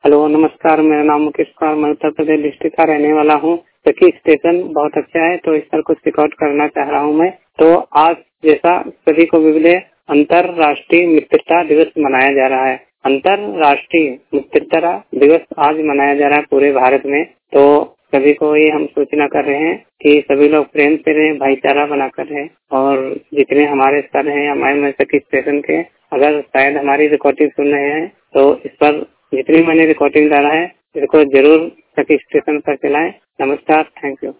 Hello, नमस्कार। मेरा नाम मुकेश कुमार, मैं उत्तर प्रदेश डिस्ट्रिक्ट का रहने वाला हूँ। सखी स्टेशन बहुत अच्छा है, तो इस पर कुछ रिकॉर्ड करना चाह रहा हूँ मैं। तो आज जैसा सभी को विदित है, अंतर्राष्ट्रीय मित्रता दिवस मनाया जा रहा है। अंतर्राष्ट्रीय मित्रता दिवस आज मनाया जा रहा है पूरे भारत में। तो सभी को ये हम सूचना कर रहे हैं कि सभी लोग प्रेम से रहें, भाईचारा बनाकर रहें। और जितने हमारे सर हैं हमारे सखी स्टेशन के, अगर शायद हमारी रिकॉर्डिंग सुन रहे हैं तो इस पर जितनी मैंने रिकॉर्डिंग डाला है इसको जरूर सखी स्टेशन पर चलाएं। नमस्कार, थैंक यू।